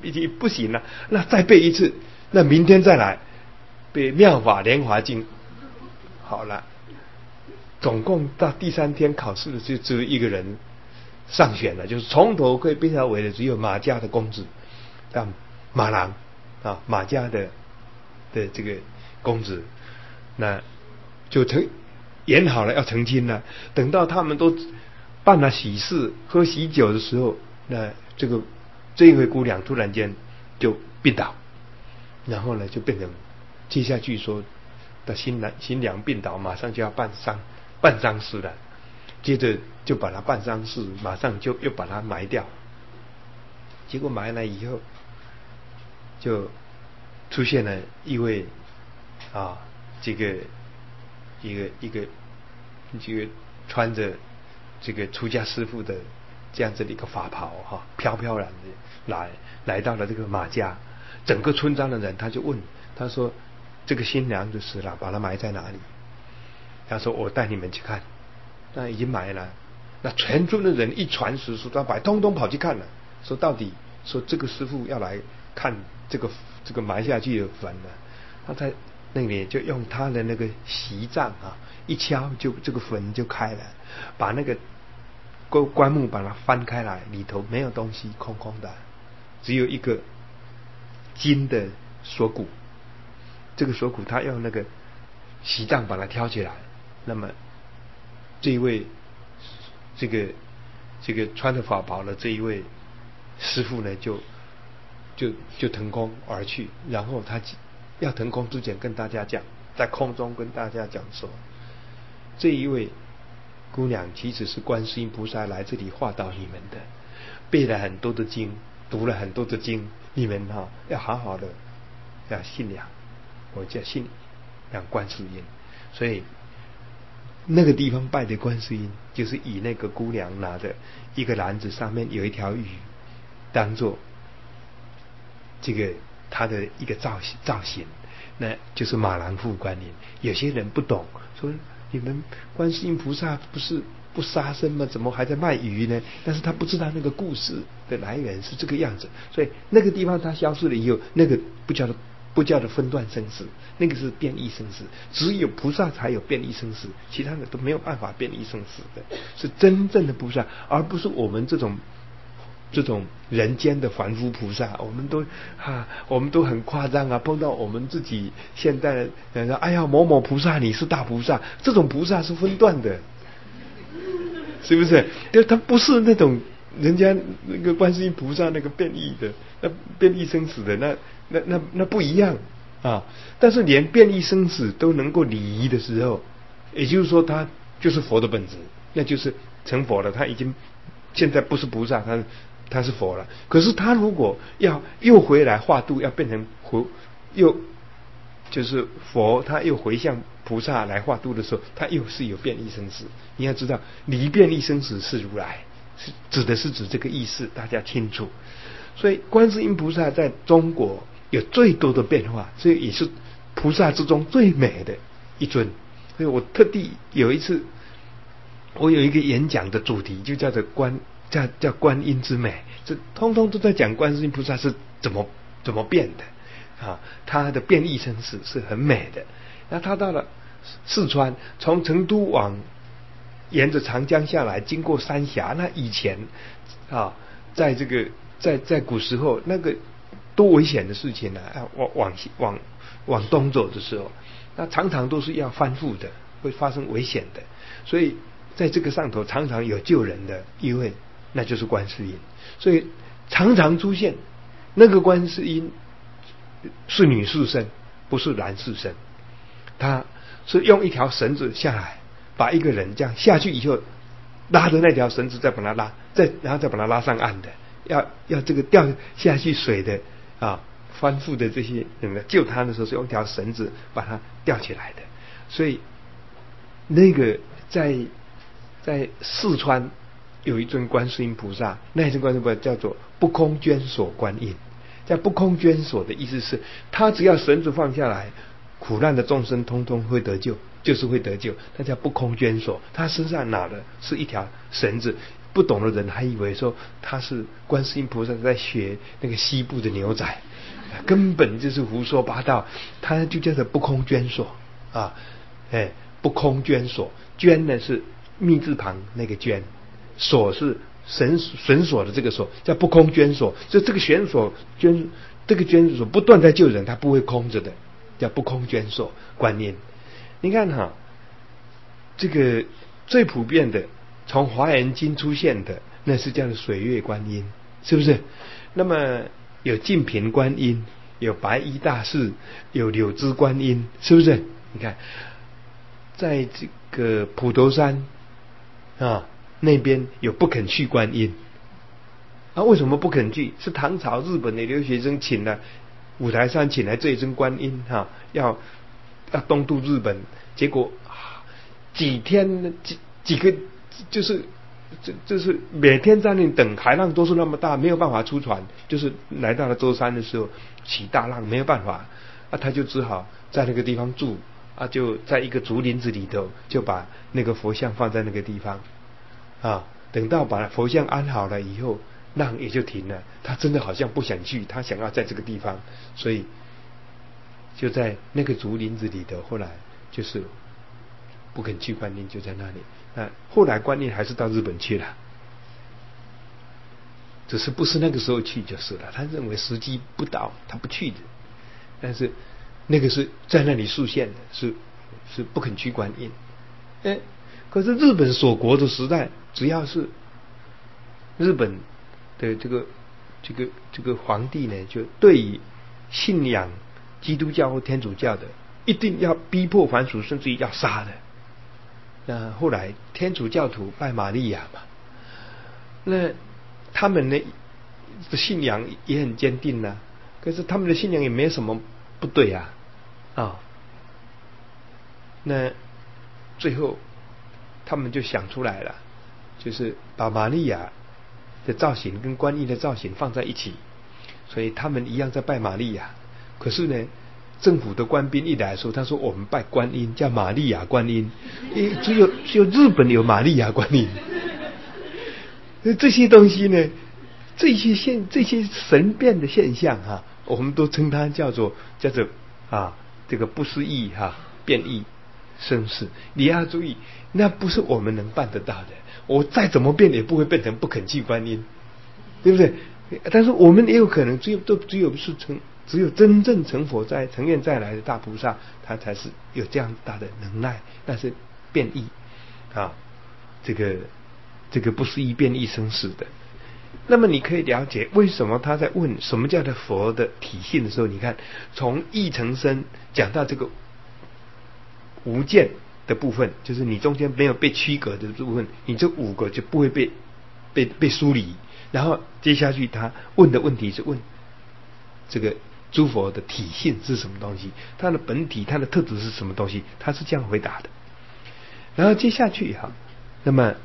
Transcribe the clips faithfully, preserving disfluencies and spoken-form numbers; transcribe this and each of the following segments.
已经不行了，那再背一次，那明天再来背《妙法莲华经》。好了，总共到第三天考试的就只有一个人上选了，就是从头可以背到尾的只有马家的公子，叫马郎啊，马家的的这个公子，那就成演好了要成亲了。等到他们都办了喜事、喝喜酒的时候，那这个这一位姑娘突然间就病倒，然后呢就变成接下去说的新郎新娘病倒，马上就要办丧办丧事了，接着就把她办丧事，马上就又把她埋掉。结果埋了以后，就出现了一位啊，这个一个一个这个穿着这个出家师父的这样子的一个法袍哈、啊，飘飘然的来来到了这个马家，整个村庄的人他就问他说：“这个新娘就死了，把她埋在哪里？”他说：“我带你们去看。”那已经埋了，那全村的人一传十十传百，通通跑去看了，说到底说这个师父要来看这个这个埋下去的坟了。他在那里就用他的那个席杖啊，一敲就这个坟就开了，把那个棺棺木把它翻开来，里头没有东西，空空的，只有一个金的锁骨。这个锁骨他用那个席杖把它挑起来，那么这一位这个这个穿着法袍的这一位师父呢，就就就腾空而去。然后他要腾空之前跟大家讲，在空中跟大家讲说，这一位姑娘其实是观世音菩萨来这里化导你们的，背了很多的经，读了很多的经，你们哈、哦、要好好的要信仰，我叫信仰观世音。所以那个地方拜的观世音，就是以那个姑娘拿着一个篮子，上面有一条鱼，当做这个他的一个造型造型，那就是马郎护观音。有些人不懂，说你们观世音菩萨不是不杀生吗？怎么还在卖鱼呢？但是他不知道那个故事的来源是这个样子，所以那个地方他消失了以后，那个不叫做不叫做分段生死，那个是变异生死，只有菩萨才有变异生死，其他的都没有办法变异生死的，是真正的菩萨，而不是我们这种这种人间的凡夫菩萨。我们都啊，我们都很夸张啊，碰到我们自己现在人说，哎呀，某某菩萨你是大菩萨，这种菩萨是分段的，是不是？就他不是那种人家那个观世音菩萨那个变异的，那变异生死的，那那那那不一样啊。但是连变异生死都能够离异的时候，也就是说他就是佛的本质，那就是成佛了。他已经现在不是菩萨，他他是佛了。可是他如果要又回来化度，要变成佛，又就是佛，他又回向菩萨来化度的时候，他又是有变异生死。你要知道，离变异生死是如来，是指的是指这个意思，大家清楚。所以观世音菩萨在中国有最多的变化，所以也是菩萨之中最美的一尊。所以我特地有一次，我有一个演讲的主题，就叫做观叫叫观音之美，这通通都在讲观世音菩萨是怎么怎么变的啊，他的变异生死是很美的。那他到了四川，从成都往沿着长江下来，经过三峡，那以前啊，在这个在在古时候那个多危险的事情呢、啊！往往往往东走的时候，那常常都是要翻覆的，会发生危险的。所以在这个上头常常有救人的一位，那就是观世音。所以常常出现那个观世音是女士身，不是男士身，他是用一条绳子下来，把一个人这样下去以后，拉着那条绳子再把他拉，再然后再把他拉上岸的，要要这个掉下去水的啊翻覆的这些人救他的时候，是用一条绳子把他吊起来的。所以那个在在四川有一尊观世音菩萨，那一尊观世音菩萨叫做不空捐所观音。在不空捐所的意思是，他只要绳子放下来，苦难的众生通通会得救，就是会得救。他叫不空捐所，他身上拿的是一条绳子， 不懂的人还以为说他是观世音菩萨在学那个西部的牛仔，根本就是胡说八道。他就叫做不空捐所啊，哎，不空捐所，捐呢是密字旁那个捐，所是绳绳索的这个索，叫不空捐所。就这个悬索捐，这个捐所不断在救人，它不会空着的，叫不空捐所观音。你看哈，这个最普遍的从华严经出现的，那是叫做水月观音，是不是？那么有净瓶观音，有白衣大士，有柳枝观音，是不是？你看在这个普陀山啊那边有不肯去观音啊，为什么不肯去？是唐朝日本的留学生请了五台山请来这一尊观音哈、啊，要要东渡日本，结果、啊、几天几几个就是这就是每天在那等，海浪都是那么大，没有办法出船，就是来到了舟山的时候起大浪，没有办法啊，他就只好在那个地方住啊，就在一个竹林子里头，就把那个佛像放在那个地方啊，等到把佛像安好了以后，浪也就停了。他真的好像不想去，他想要在这个地方，所以就在那个竹林子里头，后来就是不肯去观音，就在那里。那后来观音还是到日本去了，只是不是那个时候去就是了。他认为时机不到，他不去的。但是那个是在那里xuất現的，是是不肯去观音。哎，可是日本锁国的时代，只要是日本的这个这个这个皇帝呢，就对于信仰基督教或天主教的，一定要逼迫凡俗，甚至于要杀的。那后来天主教徒拜玛利亚嘛，那他们呢的信仰也很坚定啊，可是他们的信仰也没什么不对啊啊。那最后他们就想出来了，就是把玛利亚的造型跟观音的造型放在一起，所以他们一样在拜玛利亚。可是呢，政府的官兵一来说，他说我们拜观音叫玛利亚观音，只有只有日本有玛利亚观音。这些东西呢，这些现这些神变的现象哈、啊，我们都称它叫做叫做啊这个不思议哈、啊、变异生死。你要注意，那不是我们能办得到的。我再怎么变也不会变成不肯去观音，对不对？但是我们也有可能，只有都只有是成，只有真正成佛在成愿再来的大菩萨，他才是有这样大的能耐。但是变异啊，这个这个不思议变异生死的。那么你可以了解为什么他在问什么叫做佛的体性的时候，你看从义成身讲到这个无间的部分，就是你中间没有被区隔的部分，你这五个就不会被被被疏离。然后接下去他问的问题是问这个诸佛的体性是什么东西，它的本体它的特质是什么东西，他是这样回答的。然后接下去哈，那么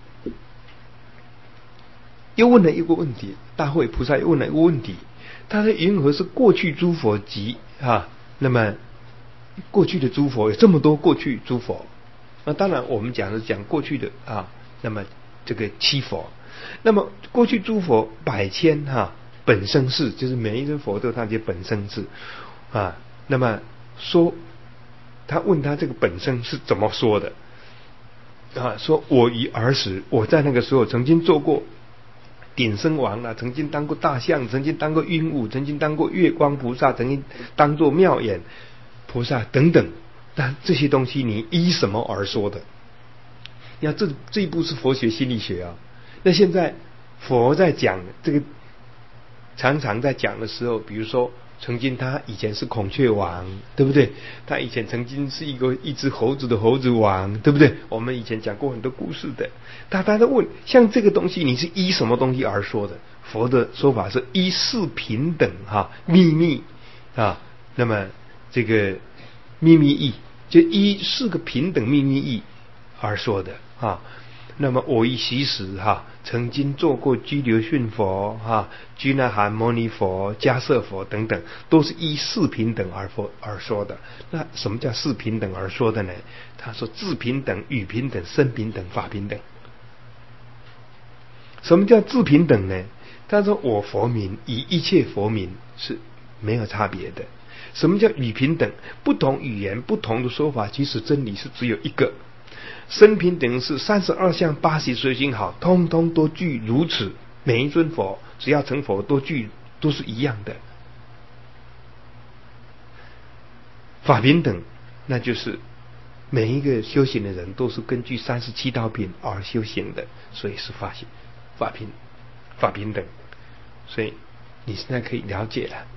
又问了一个问题，大慧菩萨又问了一个问题，他说云何是过去诸佛及啊？那么过去的诸佛有这么多过去诸佛，那当然我们讲的讲过去的啊，那么这个七佛，那么过去诸佛百千哈、啊、本生事，就是每一尊佛都有他的本生事啊。那么说他问他这个本生是怎么说的啊？说我于儿时，我在那个时候曾经做过顶生王啊，曾经当过大象，曾经当过鹦鹉，曾经当过月光菩萨，曾经当过妙眼菩萨等等。但这些东西你依什么而说的？你看这这一步是佛学心理学啊。那现在佛在讲这个，常常在讲的时候，比如说曾经他以前是孔雀王，对不对？他以前曾经是一个一只猴子的猴子王，对不对？我们以前讲过很多故事的。他他在问，像这个东西你是依什么东西而说的？佛的说法是依四平等哈、啊、秘密啊，那么这个秘密义就依四个平等秘密义而说的啊。那么我以其实哈、啊，曾经做过居留逊佛哈、居那含摩尼佛、迦摄佛等等，都是依四平等而佛而说的。那什么叫四平等而说的呢？他说智平等、语平等、身平等、法平等。 什么叫自平等呢？他说我佛民与一切佛民是没有差别的。什么叫语平等？不同语言不同的说法，其实真理是只有一个。身平等是三十二相八十随行好，通通都具如此。每一尊佛只要成佛都具都是一样的。法平等，那就是每一个修行的人都是根据三十七道品而修行的，所以是法行法平法平等。所以你现在可以了解了。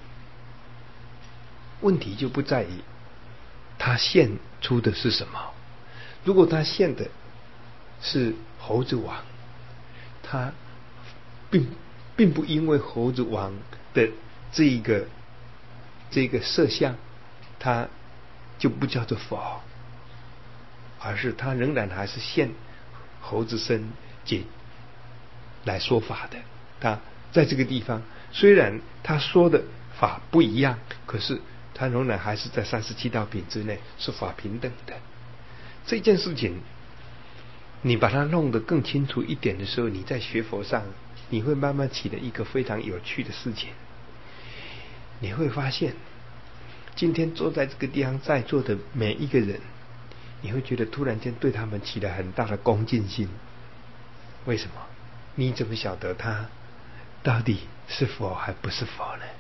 问题就不在于他现出的是什么。如果他现的是猴子王，他并并不因为猴子王的这一个这个色相，他就不叫做佛，而是他仍然还是现猴子身解来说法的。他在这个地方虽然他说的法不一样，可是他仍然还是在三十七道品之内，是法平等的。这件事情你把它弄得更清楚一点的时候，你在学佛上你会慢慢起了一个非常有趣的事情。你会发现今天坐在这个地方在座的每一个人，你会觉得突然间对他们起了很大的恭敬心。为什么？你怎么晓得他到底是佛还不是佛呢？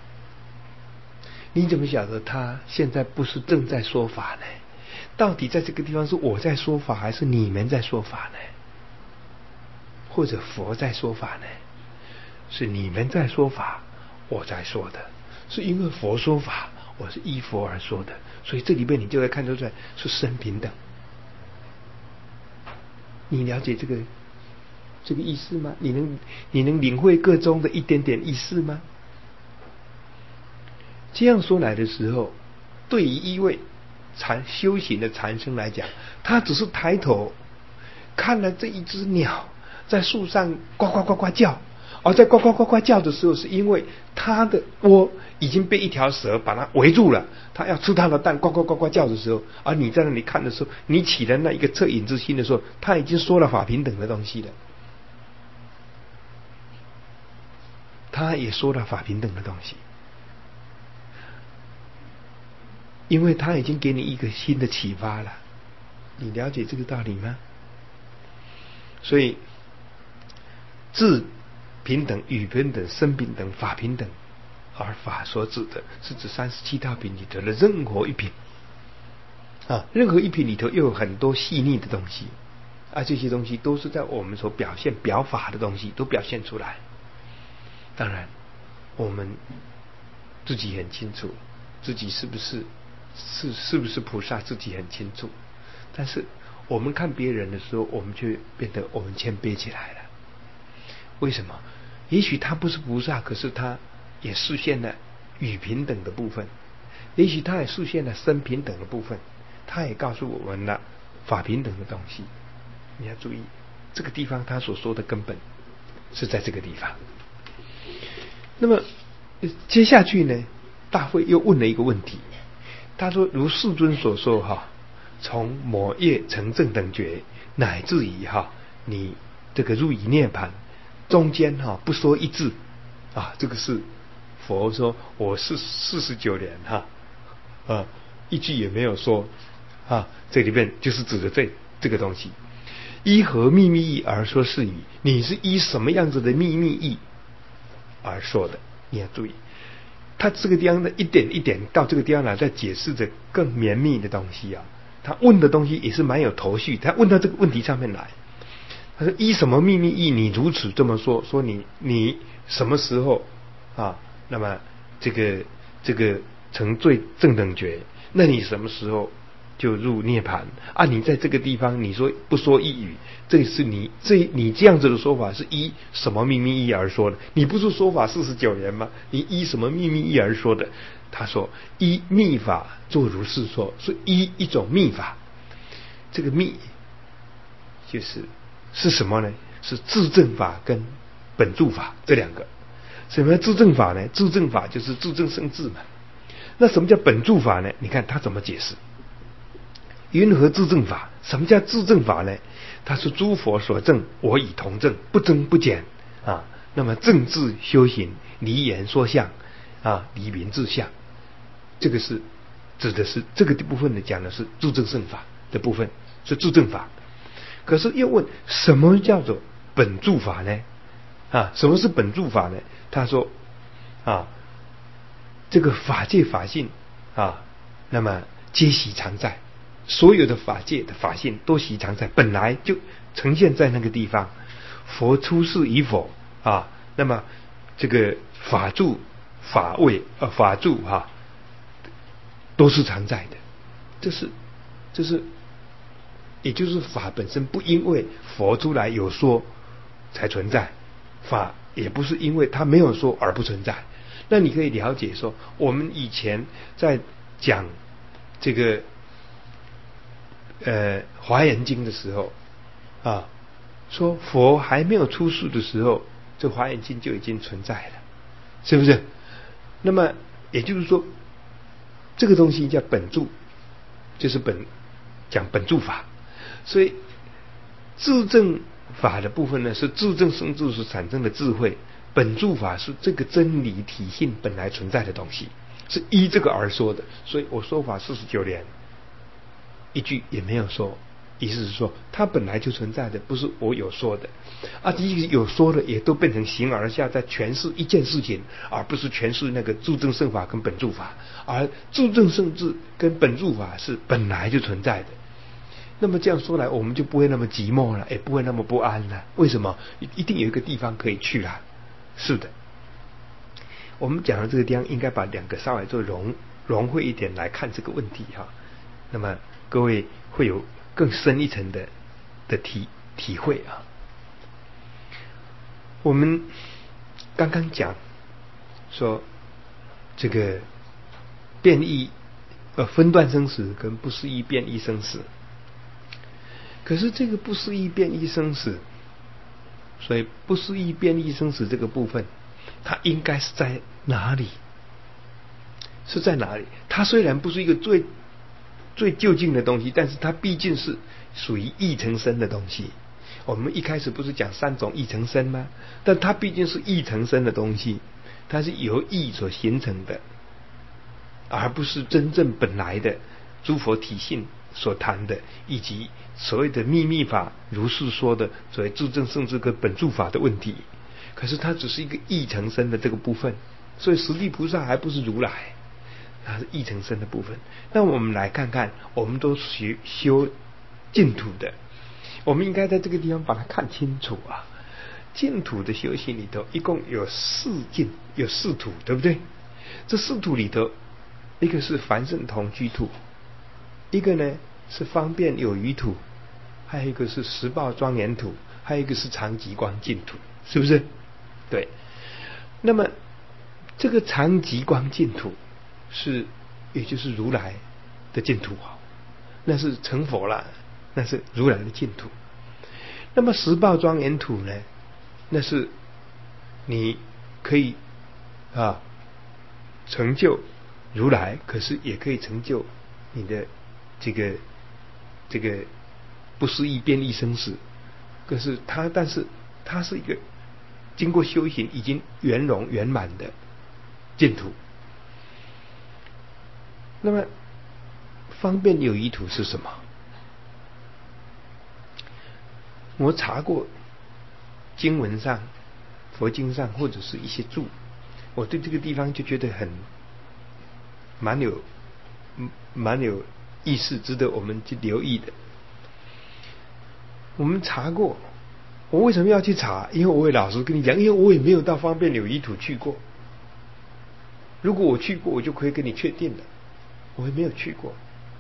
你怎么晓得他现在不是正在说法呢？到底在这个地方是我在说法，还是你们在说法呢？或者佛在说法呢？是你们在说法，我在说的，是因为佛说法，我是依佛而说的。所以这里面你就会看出来是身平等。你了解这个这个意思吗？你能你能领会个中的一点点意思吗？这样说来的时候，对于一位禅修行的禅僧来讲，他只是抬头看了这一只鸟在树上呱呱呱呱叫，而在呱呱呱呱叫的时候，是因为它的窝已经被一条蛇把它围住了，它要吃它的蛋，呱呱呱呱叫的时候，而你在那里看的时候，你起了那一个恻隐之心的时候，他已经说了法平等的东西了，他也说了法平等的东西。因为他已经给你一个新的启发了，你了解这个道理吗？所以智平等、语平等、身平等、法平等，而法所指的是指三十七道品里头的任何一品啊，任何一品里头又有很多细腻的东西啊，这些东西都是在我们所表现表法的东西都表现出来。当然我们自己很清楚自己是不是是是不是菩萨，自己很清楚，但是我们看别人的时候，我们就变得我们谦卑起来了。为什么？也许他不是菩萨，可是他也实现了语平等的部分，也许他也实现了身平等的部分，他也告诉我们了法平等的东西。你要注意这个地方他所说的根本是在这个地方。那么接下去呢，大会又问了一个问题，他说如世尊所说哈，从摩耶成正等觉，乃至于哈你这个入于涅槃，中间哈不说一字啊，这个是佛说我是四十九年哈啊一句也没有说啊，这里面就是指的这这个东西。依何秘密义而说是语？你是依什么样子的秘密义而说的？你要注意，他这个地方的一点一点到这个地方来，在解释着更绵密的东西啊。他问的东西也是蛮有头绪，他问到这个问题上面来，他说依什么秘密义你如此这么说？说你你什么时候啊？那么这个这个成最正等觉，那你什么时候就入涅槃啊？你在这个地方你说不说一语，这是你这你这样子的说法是依什么秘密义而说的？你不是说法四十九年吗？你依什么秘密义而说的？他说依密法作如是说，是依一种密法。这个密就是是什么呢？是自证法跟本住法这两个。什么叫自证法呢？自证法就是自证生智嘛。那什么叫本住法呢？你看他怎么解释。 云何自证法？什么叫自证法呢？他是诸佛所证，我以同证，不增不减啊。那么正智修行，离言说相啊，离名自相，这个是指的是这个部分呢，讲的是自证圣法的部分，是自证法。可是又问什么叫做本住法呢？啊，什么是本住法呢？他说啊，这个法界法性啊，那么皆悉常在，所有的法界的法性都悉常在，本来就呈现在那个地方。佛出世与否啊，那么这个法住、法位、呃法住哈、啊，都是常在的。这是，这是，也就是法本身不因为佛出来有说才存在，法也不是因为他没有说而不存在。那你可以了解说，我们以前在讲这个呃《华严经》的时候啊。说佛还没有出世的时候，这华严经就已经存在了，是不是？那么也就是说，这个东西叫本住，就是本讲本住法。所以自证法的部分呢，是自证生智所产生的智慧；本住法是这个真理体性本来存在的东西，是依这个而说的。所以我说法四十九年，一句也没有说。意思是说，它本来就存在的，不是我有说的啊。这有说的也都变成形而下，在诠释一件事情，而不是诠释那个自证圣法跟本住法。而自证圣智跟本住法是本来就存在的。那么这样说来，我们就不会那么寂寞了，也不会那么不安了。为什么？一定有一个地方可以去了。是的，我们讲到这个地方，应该把两个稍微做融融会一点来看这个问题哈。那么各位会有更深一层的的体体会啊。我们刚刚讲说这个变异呃分段生死跟不思议变异生死，可是这个不思议变异生死，所以不思议变异生死这个部分，它应该是在哪里？是在哪里？它虽然不是一个最最究竟的东西，但是它毕竟是属于意成身的东西。我们一开始不是讲三种意成身吗？但它毕竟是意成身的东西，它是由意所形成的，而不是真正本来的诸佛体性所谈的，以及所谓的秘密法如是说的所谓自证圣智跟本住法的问题。可是它只是一个意成身的这个部分，所以实地菩萨还不是如来，它是意成身的部分。那我们来看看，我们都学修净土的，我们应该在这个地方把它看清楚啊。净土的修行里头一共有四净，有四土，对不对？这四土里头，一个是凡圣同居土，一个呢是方便有余土，还有一个是实报庄严土，还有一个是常寂光净土，是不是？对。那么这个常寂光净土是，也就是如来的净土啊，那是成佛了，那是如来的净土。那么实报庄严土呢，那是你可以啊成就如来，可是也可以成就你的这个这个不思议变异生死。可是它，但是它是一个经过修行已经圆融圆满的净土。那么方便有余土是什么？我查过经文上、佛经上或者是一些注，我对这个地方就觉得很蛮有蛮有意思，值得我们去留意的。我们查过，我为什么要去查？因为我会老实跟你讲，因为我也没有到方便有余土去过。如果我去过，我就可以跟你确定了，我也没有去过。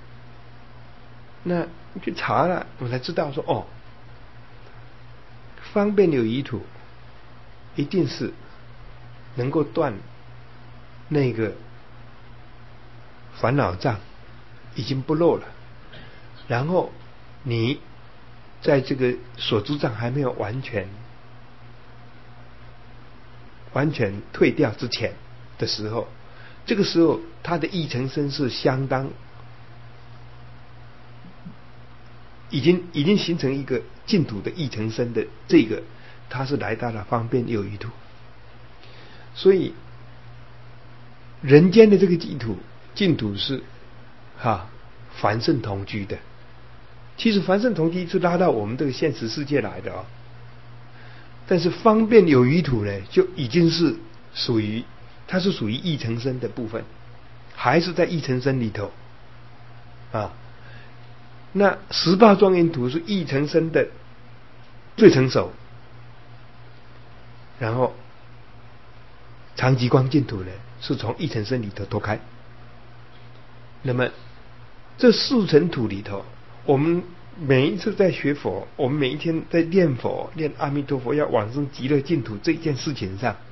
那去查了，我才知道说，哦，方便有余土一定是能够断那个烦恼障，已经不漏了。然后你在这个所知障还没有完全完全退掉之前的时候，这个时候他的意成身是相当已经已经形成一个净土的义成身的这个，它是来到了方便有余土。所以人间的这个净土净土是哈凡圣同居的。其实凡圣同居是拉到我们这个现实世界来的哦，但是方便有余土呢，就已经是属于它是属于义成身的部分，还是在义成身里头啊。那十报庄严土是义成身的最成熟，然后常寂光净土呢是从义成身里头脱开。那么这四层土里头，我们每一次在学佛，我们每一天在念佛念阿弥陀佛要往生极乐净土这件事情上，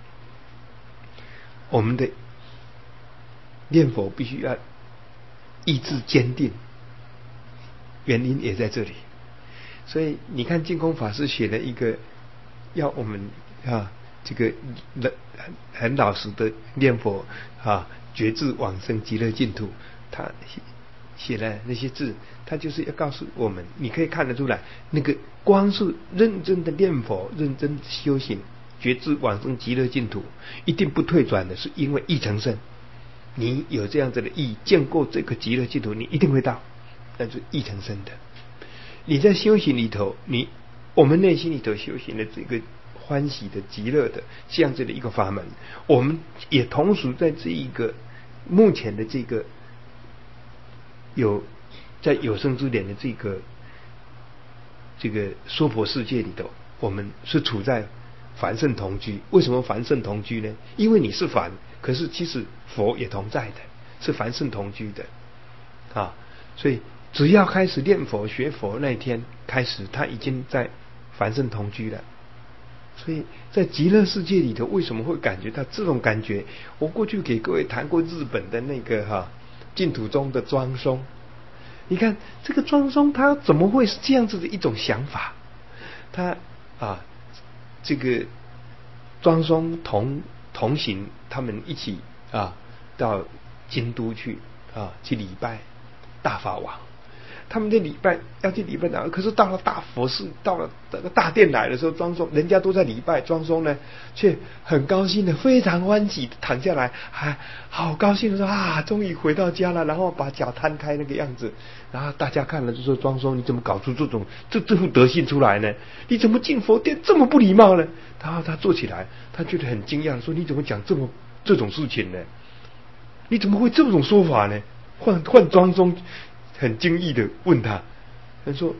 我们的念佛必须要意志坚定，原因也在这里。所以你看净空法师写了一个要我们啊这个很很老实的念佛啊，觉志往生极乐净土，他写了那些字，他就是要告诉我们，你可以看得出来，那个光是认真的念佛，认真修行，觉志往生极乐净土，一定不退转的，是因为意成身。你有这样子的意，见过这个极乐净土，你一定会到，那是意成身的。你在修行里头，你我们内心里头修行的这个欢喜的极乐的这样子的一个法门，我们也同时在这一个目前的这个有在有生之年的这个这个娑婆世界里头，我们是处在凡圣同居。为什么凡圣同居呢？因为你是凡，可是其实佛也同在的，是凡圣同居的啊。所以只要开始念佛学佛那一天开始，他已经在凡圣同居了。所以在极乐世界里头，为什么会感觉到这种感觉？我过去给各位谈过日本的那个哈净土宗的庄松，你看这个庄松他怎么会是这样子的一种想法？他啊，这个庄松同同行，他们一起啊到京都去啊去礼拜大法王。他们的礼拜要去礼拜哪？可是到了大佛寺，到了这个大殿来的时候，庄松人家都在礼拜，庄松呢却很高兴的，非常欢喜的躺下来，还好高兴的说啊，终于回到家了，然后把脚摊开那个样子，然后大家看了就说：庄松，你怎么搞出这种这这副德性出来呢？你怎么进佛殿这么不礼貌呢？然后他坐起来，他觉得很惊讶，说：你怎么讲这么这种事情呢？你怎么会这种说法呢？换换庄松很惊异的问他，他说：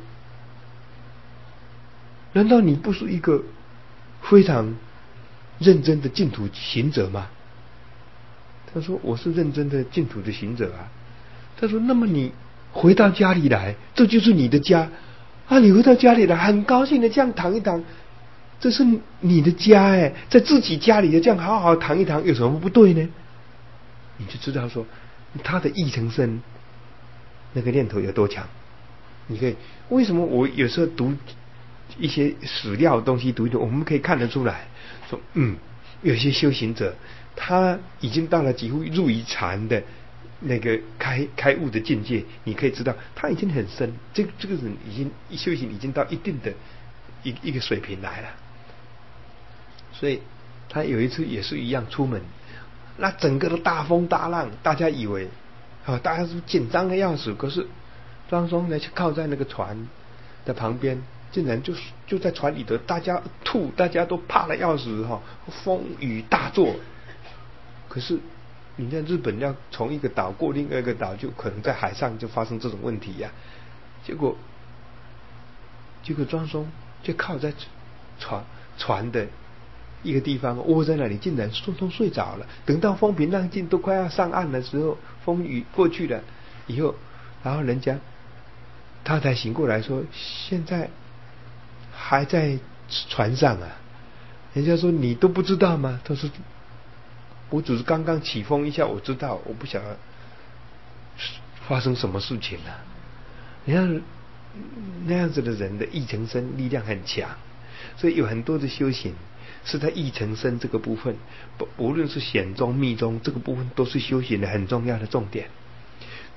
难道你不是一个非常认真的净土行者吗？他说：我是认真的净土的行者啊。他说：那么你回到家里来，这就是你的家啊！你回到家里来，很高兴的这样躺一躺，这是你的家哎，在自己家里的这样好好躺一躺，有什么不对呢？你就知道说他的意成身那个念头有多强。你可以为什么我有时候读一些史料的东西读一读，我们可以看得出来说，嗯，有些修行者他已经到了几乎入于禅的那个开开悟的境界，你可以知道他已经很深，这个这个人已经修行已经到一定的一一个水平来了。所以他有一次也是一样出门，那整个的大风大浪，大家以为啊，大家是紧张的要死，可是庄松呢就靠在那个船的旁边，竟然就就在船里头，大家吐，大家都怕得要死哈，风雨大作。可是你在日本要从一个岛过另外一个岛，就可能在海上就发生这种问题呀、啊。结果结果庄松就靠在船船的一个地方窝在那里，竟然通通睡着了。等到风平浪静，都快要上岸的时候，风雨过去了以后，然后人家他才醒过来说：现在还在船上啊。人家说：你都不知道吗？他说：我只是刚刚起风一下，我知道，我不晓得发生什么事情了、啊。你看那样子的人的意成身力量很强，所以有很多的修行是在意成身这个部分，不无论是显宗密宗这个部分，都是修行的很重要的重点。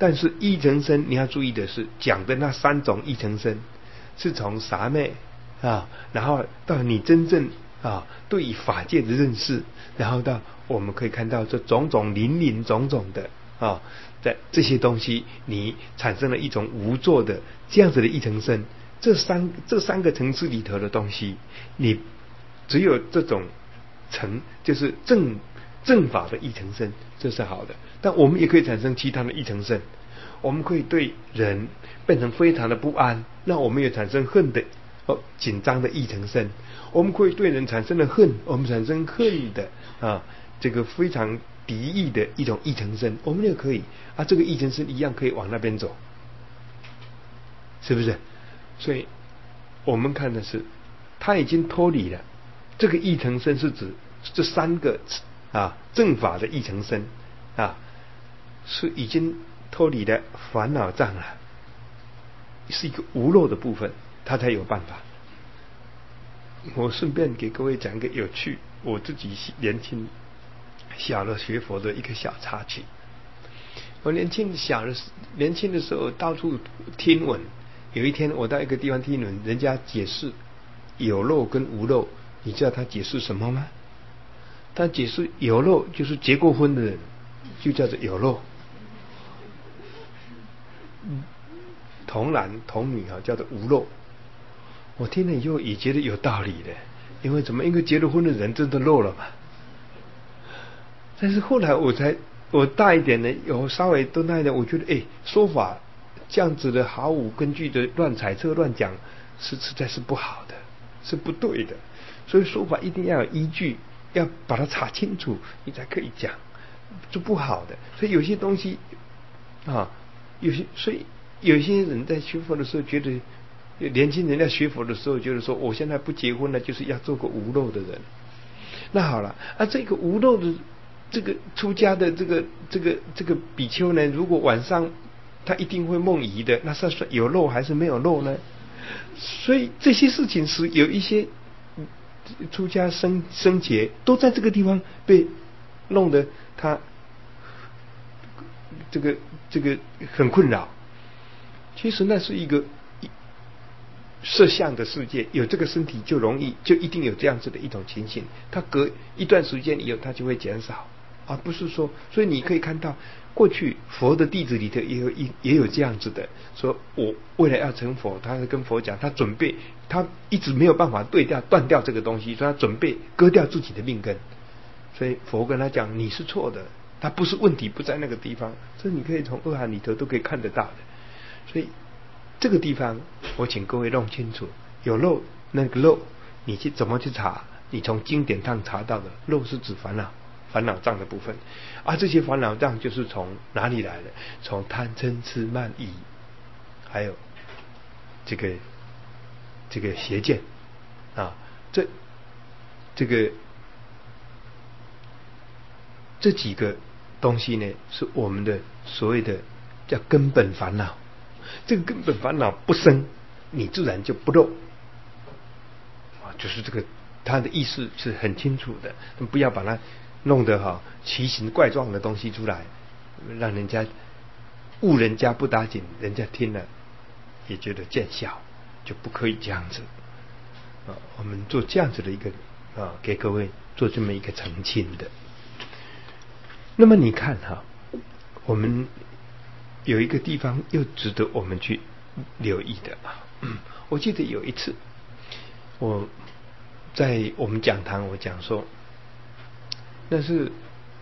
但是一层身你要注意的是，讲的那三种一层身是从傻妹啊，然后到你真正啊对于法界的认识，然后到我们可以看到这种种林林种种的啊，在这些东西你产生了一种无作的这样子的一层身。这三这三个层次里头的东西，你只有这种层，就是正正法的一层身，这是好的。但我们也可以产生其他的一层身，我们可以对人变成非常的不安，那我们也产生恨的哦紧张的一层身。我们可以对人产生了恨，我们产生恨的啊这个非常敌意的一种一层身，我们也可以啊这个一层身一样可以往那边走，是不是？所以我们看的是他已经脱离了这个一层身，是指这三个啊正法的一层身啊，是已经脱离了烦恼障了，是一个无漏的部分，他才有办法。我顺便给各位讲一个有趣，我自己年轻小的学佛的一个小插曲。我年轻小的年轻的时候到处听闻，有一天我到一个地方听闻人家解释有漏跟无漏，你知道他解释什么吗？他解释有漏就是结过婚的人就叫做有漏，童男童女啊叫做无漏。我听了以后也觉得有道理的，因为怎么一个结了婚的人真的漏了嘛？但是后来我才我大一点呢，有稍微多大一点，我觉得哎，说法这样子的毫无根据的乱揣测乱讲，是实在是不好的，是不对的。所以说法一定要有依据，要把它查清楚，你才可以讲，是不好的。所以有些东西啊，有些所以有些人在学佛的时候觉得。年轻人在学佛的时候，就是说，我现在不结婚了，就是要做个无漏的人。那好了，啊，这个无漏的这个出家的这个这个这个比丘呢，如果晚上他一定会梦遗的，那是有漏还是没有漏呢？所以这些事情是有一些出家生生节都在这个地方被弄得他这个这个很困扰。其实那是一个。色相的世界，有这个身体就容易就一定有这样子的一种情形，它隔一段时间以后它就会减少，而不是说，所以你可以看到过去佛的弟子里头也有一也有这样子的，说我为了要成佛，他跟佛讲，他准备他一直没有办法对掉断掉这个东西，所以他准备割掉自己的命根，所以佛跟他讲你是错的，他不是问题不在那个地方，这你可以从二函里头都可以看得到的，所以。这个地方我请各位弄清楚，有漏那个漏你去怎么去查，你从经典上查到的漏是指烦恼烦恼障的部分，而这些烦恼障就是从哪里来的？从贪嗔痴慢疑，还有这个这个邪见啊，这这个这几个东西呢，是我们的所谓的叫根本烦恼。这个根本烦恼不生，你自然就不漏啊，就是这个他的意思是很清楚的，不要把它弄得哈奇形怪状的东西出来，让人家误人家不打紧，人家听了也觉得见笑，就不可以这样子啊。我们做这样子的一个啊，给各位做这么一个澄清的。那么你看哈，我们。有一个地方又值得我们去留意的啊！我记得有一次，我在我们讲堂，我讲说，那是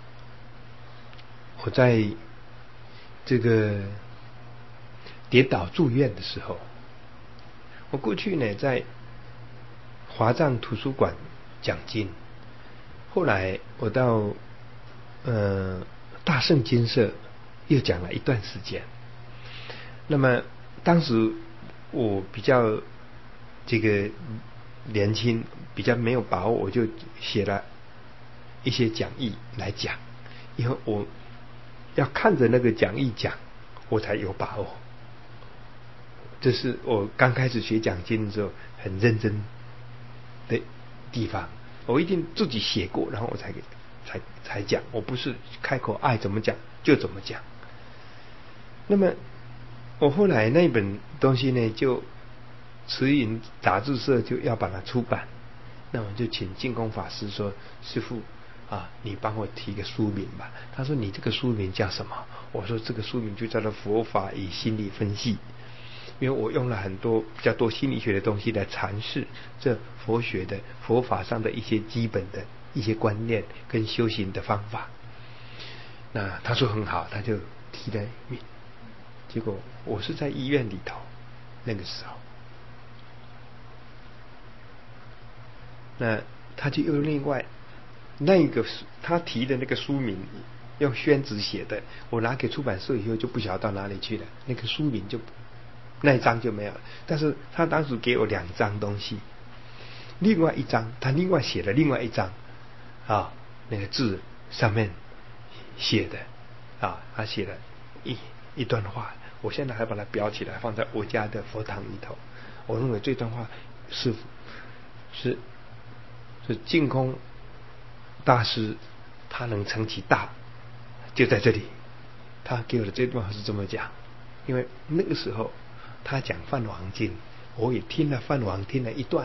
我在这个跌倒住院的时候，我过去呢在华藏图书馆讲经，后来我到呃大圣经社。又讲了一段时间，那么当时我比较这个年轻，比较没有把握，我就写了一些讲义来讲，因为我要看着那个讲义讲，我才有把握。这是我刚开始学讲经的时候很认真的地方，我一定自己写过，然后我才才才讲，我不是开口爱怎么讲就怎么讲。 那么我后来那本东西呢，就慈云杂志社就要把它出版，那我就请净空法师说：“师父啊，你帮我提个书名吧。”他说：“你这个书名叫什么？”我说：“这个书名就叫做《佛法与心理分析》，因为我用了很多比较多心理学的东西来阐释这佛学的佛法上的一些基本的一些观念跟修行的方法。”那他说很好，他就提了名。结果我是在医院里头，那个时候，那他就又另外那个他提的那个书名用宣纸写的，我拿给出版社以后就不晓得到哪里去了，那个书名就那一张就没有了。但是他当时给我两张东西，另外一张他另外写了另外一张啊，那个字上面写的啊，他写了一一段话，我现在还把它裱起来放在我家的佛堂里头。我认为这段话是是是净空大师他能成其大就在这里。他给我的这段话是这么讲，因为那个时候他讲梵王经，我也听了梵王听了一段。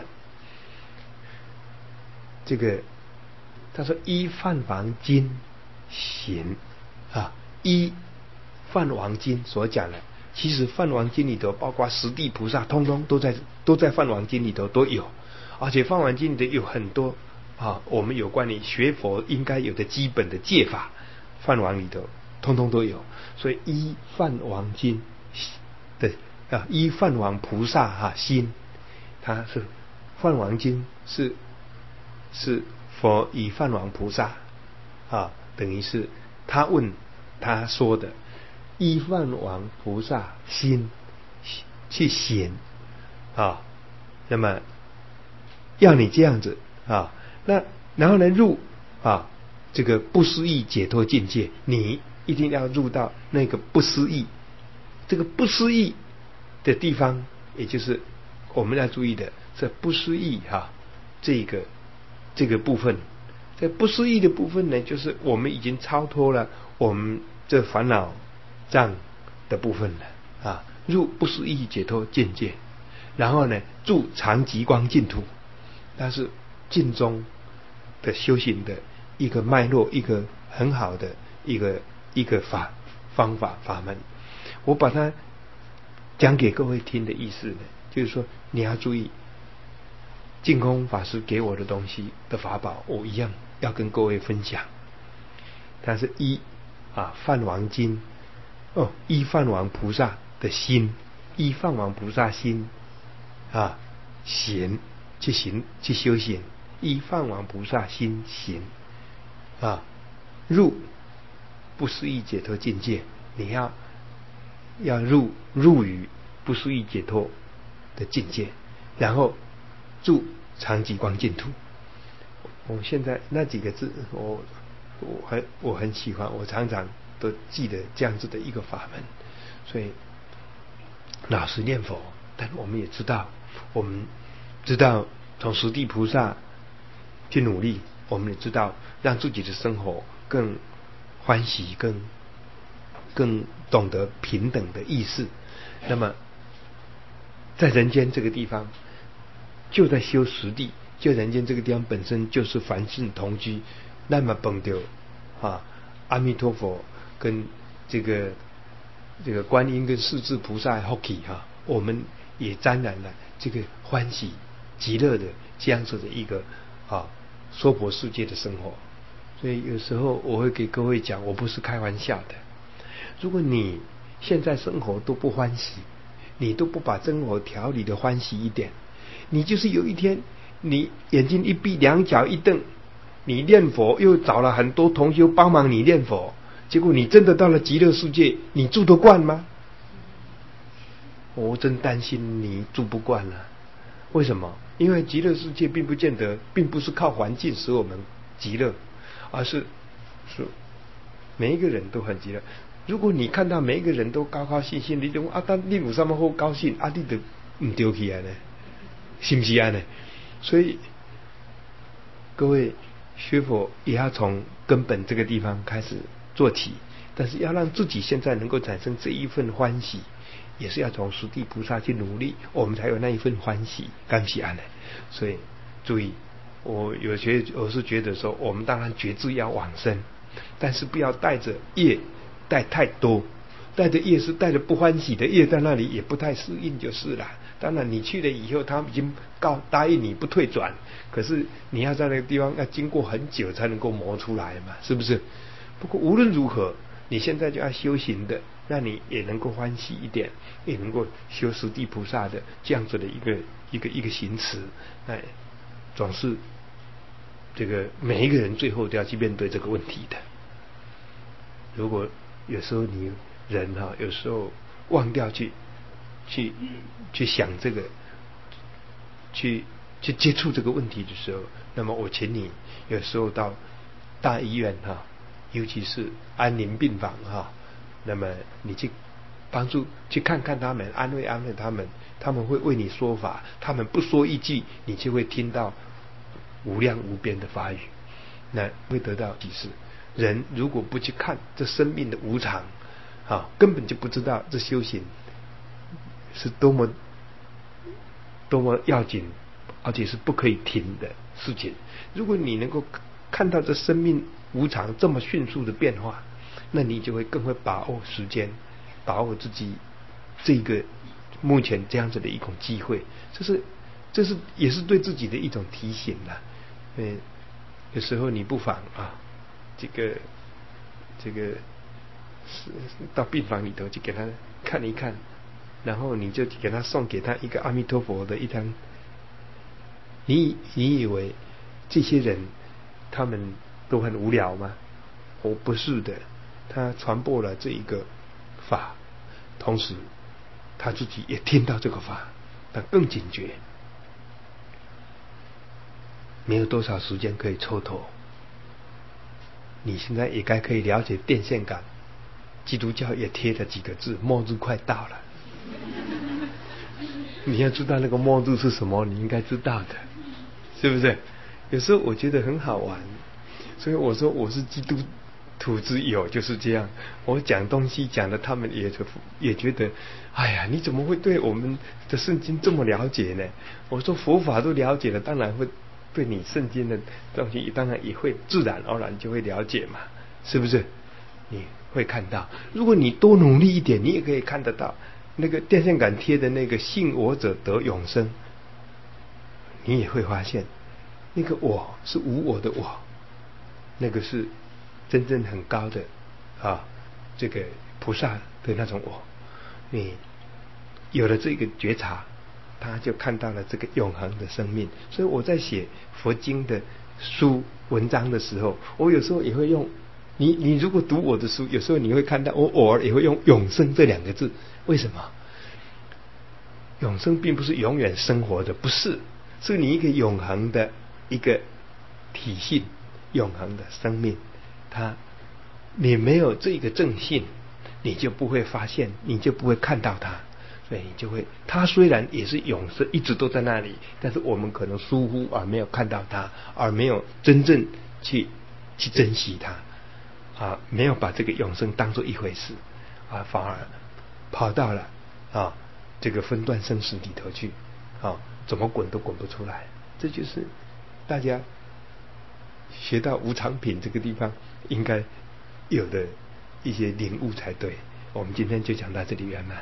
这个他说依梵王经行啊，依梵王经所讲的，其实梵王经里头包括十地菩萨通通都在都在梵王经里头都有，而且梵王经里头有很多啊，我们有关于学佛应该有的基本的戒法，梵王里头通通都有。所以依梵王经的啊，依梵王菩萨哈、啊、心，他是梵王经是是佛以梵王菩萨啊，等于是他问他说的，依梵王菩萨心去行啊，那么要你这样子啊，那然后呢入啊这个不思议解脱境界，你一定要入到那个不思议，这个不思议的地方，也就是我们要注意的这不思议哈、啊，这个这个部分，这不思议的部分呢，就是我们已经超脱了我们这烦恼障的部分了啊，入不思议解脱境界，然后呢住常极光净土，它是净中的修行的一个脉络，一个很好的一个一个法方法法门。我把它讲给各位听的意思呢，就是说你要注意净空法师给我的东西的法宝，我一样要跟各位分享。它是依啊梵王经哦，依梵王菩萨的心，依梵王菩萨心啊行去行去修行，依梵王菩萨心行啊入不思议解脱境界，你要要入入于不思议解脱的境界，然后住常极光净土。我现在那几个字，我我很我很喜欢，我常常都记得这样子的一个法门。所以老实念佛，但我们也知道，我们知道从十地菩萨去努力，我们也知道让自己的生活更欢喜，更更懂得平等的意思。那么在人间这个地方，就在修实地，就人间这个地方本身就是凡圣同居，那么碰到啊阿弥陀佛跟这个这个观音跟势至菩萨福气哈，我们也沾染了这个欢喜极乐的这样子的一个啊娑婆世界的生活。所以有时候我会给各位讲，我不是开玩笑的。如果你现在生活都不欢喜，你都不把生活调理的欢喜一点，你就是有一天你眼睛一闭，两脚一蹬，你念佛又找了很多同修帮忙你念佛，结果你真的到了极乐世界，你住得惯吗？我真担心你住不惯了。为什么？因为极乐世界并不见得，并不是靠环境使我们极乐，而是是每一个人都很极乐。如果你看到每一个人都高高兴兴，你就啊，但你有什么好高兴啊？你就唔丢起来呢，是不是啊呢？所以各位学佛也要从根本这个地方开始做起， 但是要让自己现在能够产生这一份欢喜，也是要从十地菩萨去努力，我们才有那一份欢喜甘喜安的。所以注意，我有些我是觉得说，我们当然觉志要往生，但是不要带着业带太多，带着业是带着不欢喜的业在那里，也不太适应就是了。当然你去了以后，他们已经告答应你不退转，可是你要在那个地方要经过很久才能够磨出来嘛，是不是？不过无论如何，你现在就要修行的，让你也能够欢喜一点，也能够修十地菩萨的这样子的一个一个一个行持，哎，总是这个每一个人最后都要去面对这个问题的。如果有时候你人哈、啊，有时候忘掉去去去想这个，去去接触这个问题的时候，那么我请你有时候到大医院哈、啊，尤其是安宁病房哈、啊，那么你去帮助去看看他们，安慰安慰他们，他们会为你说法，他们不说一句，你就会听到无量无边的法语，那会得到启示。人如果不去看这生命的无常啊，根本就不知道这修行是多么多么要紧，而且是不可以停的事情。如果你能够看到这生命无常这么迅速的变化，那你就会更会把握时间，把握自己这个目前这样子的一种机会，这是这是也是对自己的一种提醒啦。嗯，有时候你不妨啊，这个这个是到病房里头去给他看一看，然后你就给他送给他一个阿弥陀佛的一张。你你以为这些人他们都很无聊吗？我不是的，他传播了这一个法，同时他自己也听到这个法，他更警觉。没有多少时间可以蹉跎，你现在也该可以了解电线杆，基督教也贴了几个字：末日快到了。你要知道那个末日是什么，你应该知道的，是不是？有时候我觉得很好玩，所以我说我是基督徒之友，就是这样。我讲东西讲的，他们也也觉得，哎呀，你怎么会对我们的圣经这么了解呢？我说佛法都了解了，当然会对你圣经的东西，当然也会自然而然就会了解嘛，是不是？你会看到，如果你多努力一点，你也可以看得到那个电线杆贴的那个信我者得永生，你也会发现那个我是无我的我，那个是真正很高的啊，这个菩萨的那种我。你有了这个觉察，他就看到了这个永恒的生命。所以我在写佛经的书文章的时候，我有时候也会用你你如果读我的书，有时候你会看到我偶尔也会用永生这两个字。为什么？永生并不是永远生活的，不是，是你一个永恒的一个体性，永恒的生命。它你没有这个正性，你就不会发现，你就不会看到它，所以你就会，它虽然也是永生，一直都在那里，但是我们可能疏忽而没有看到它，而没有真正去去珍惜它啊，没有把这个永生当作一回事啊，反而跑到了啊这个分段生死里头去啊，怎么滚都滚不出来。这就是大家学到无常品这个地方应该有的一些领悟才对。我们今天就讲到这里圆满。